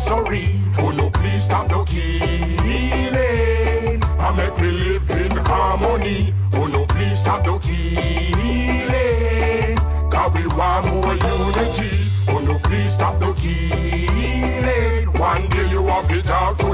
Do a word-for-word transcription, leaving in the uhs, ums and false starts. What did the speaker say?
misery. Oh no, please stop the killing. I make we live in harmony. Oh no, please stop the killing. Cause we want more unity. Oh no, please stop the killing. One day you have to talk to